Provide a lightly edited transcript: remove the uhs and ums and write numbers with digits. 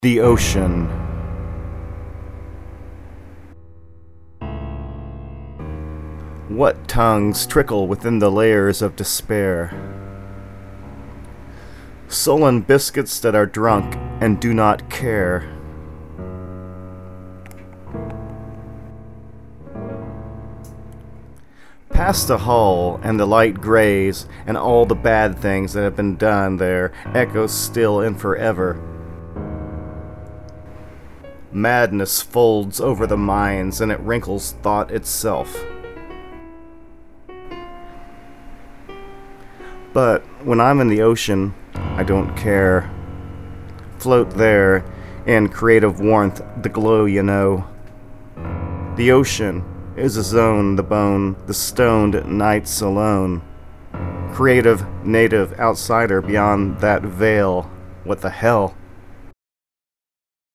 The ocean. What tongues trickle within the layers of despair? Sullen biscuits that are drunk and do not care. Past the hull and the light grays and all the bad things that have been done there echoes still and forever. Madness folds over the minds and it wrinkles thought itself. But when I'm in the ocean, I don't care. Float there in creative warmth, the glow you know. The ocean is a zone, the bone, the stoned nights alone. Creative, native, outsider beyond that veil. What the hell?